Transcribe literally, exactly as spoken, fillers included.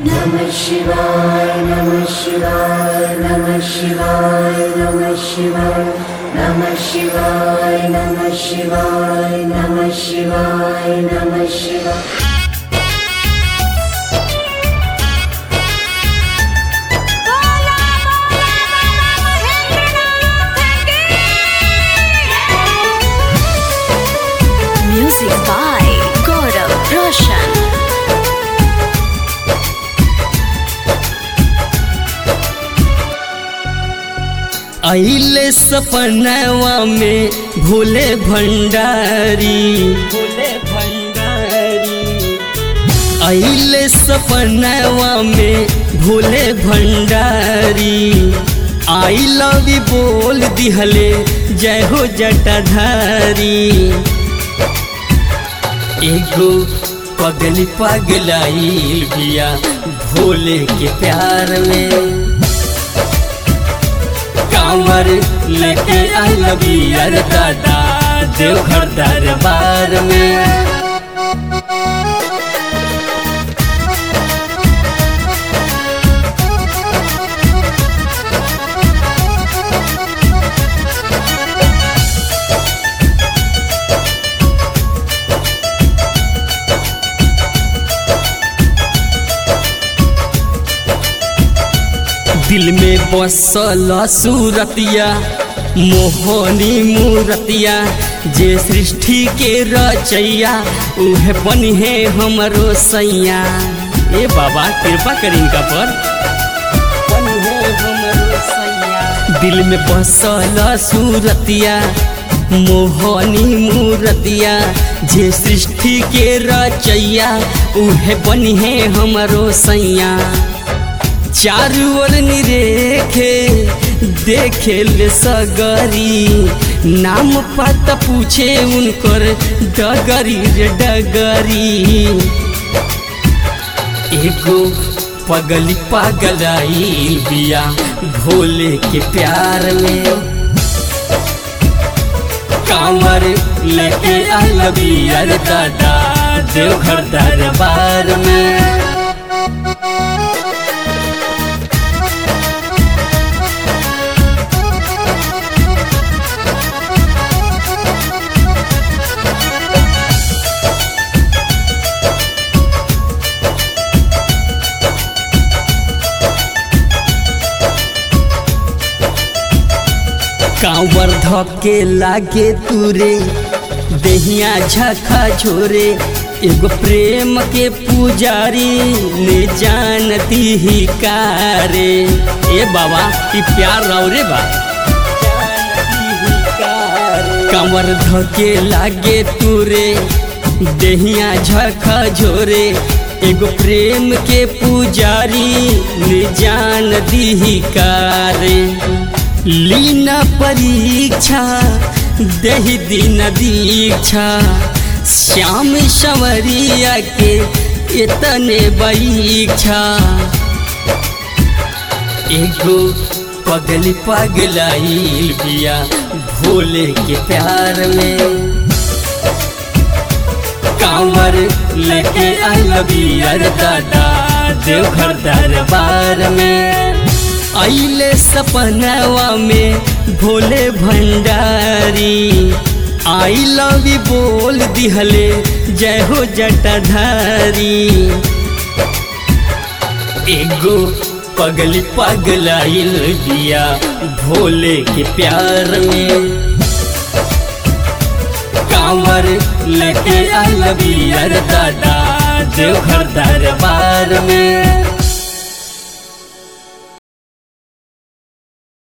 Namah Shivaya, Namah Shivaya, Namah Shivaya, Namah Shivaya, Namah Shivaya, Namah Shivaya, Namah Shivaya, Namah Shivaya. Music by Gaurav Roshan. आइले सपनवा में भोले भंडारी, भोले भंडारी। आइले सपनवा में Bhole Bhandari, I love you बोल दिहले जय हो जटाधारी। एगो पगली पगलाई बिया भोले के प्यार में, कांवर लेके आई लबिया दादा देवघर दरबार में। दिल में बसल सूरतिया मोहनी मूरतिया, जे सृष्टि के रचैया उहे बनी है हमरो सैया। ए बाबा कृपा करी इनका पर, बनी है हमरो सैया। दिल में बसल सूरतिया मोहनी मूरतिया, जे सृष्टि के रचैया उहे बनी है हमरो सैया। चारू ओर निरेखे देखे ले सगरी, नाम पता पूछे उनकर डगरी रे डगरी। एगो पगली पगलाई बिया भोले के प्यार में, कांवर लेके आई लबिया दादा देवघर दरबार में। कांवर धके लागे तुरे देहिया झखा झोरे, एगो प्रेम के पुजारी ने जानती ही कारे। ए बाबा ई प्यार राव रे बा, कांवर धके लागे तुरे देहिया झखा झोरे, एगो प्रेम के पुजारी ने जानती ही कारे। लीना परीक्षा दही दिन दीक्षा, श्याम संवरिया के इतने बईक्षा। एगो पगली पगलाई बिया भोले के प्यार में, कांवर लेके आई लबिया दादा देवघर दरबार में। आइले सपनवा में Bhole Bhandari, I love you बोल दिहले जय हो जटाधारी। एगो पगली पगलाइल बिया भोले के प्यार में, कांवर लेके आई लबिया दादा देवघर दरबार में।